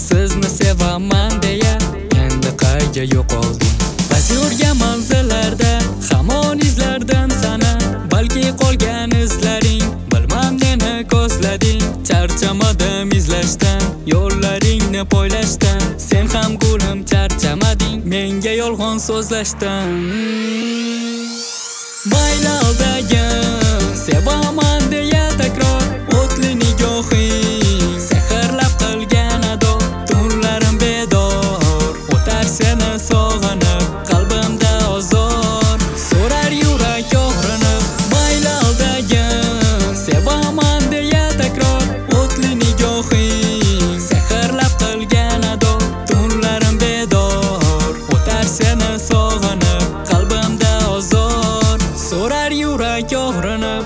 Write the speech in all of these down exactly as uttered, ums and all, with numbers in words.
sizni sevaman deya endi qayga yo'qolding. Biz yurgan manzillarda hamon izlardan sana, balki qolgan izlaring bilmam neni ko'zlading. Charchamadim izlashdan, yo'llaringni poylashdan, sen ham gulim charchamading menga yolg'on so'zlashdan. Baylaldagim sevaman deya takror o'tli nigohing sehrlab qilgan ado, tunlarim bedor o'tar seni sog'inib, qalbimda ozor so'rar yurak og'rinib. Baylaldagim sevaman deya takror o'tli nigohing sehrlab qilgan ado, tunlarim bedor o'tar seni sog'inib, qalbimda ozor so'rar yurak og'rinib.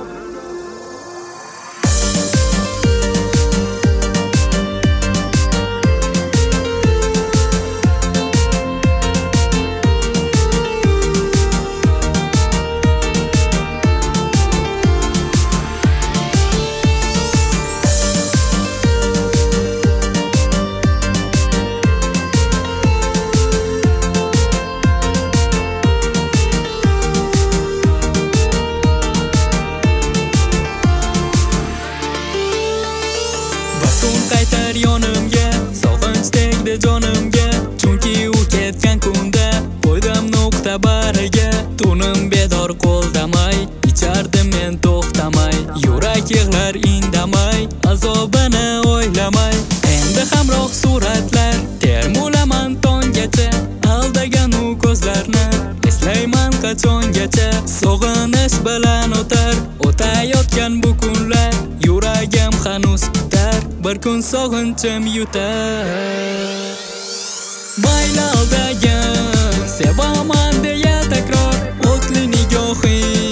Qaytar yonimga, sog'inch tegdi jonimga, chunki u ketgan kunda qo'ydim nuqta bariga. Tunim bedor qo'ldamay, ichardim men to'xtamay, yurak yig'lar indamay, azobini o'ylamay. Endi hamroh suratlar termulaman tonggacha, aldagan u ko'zlarni eslayman qachongacha. Sog'inish bilan o'tar o'tayotgan bu kunlar, yuragim hanuz kutar, bir kun sog'inchim yutar. Baylaldagim sevaman deya takror o'tli nigohing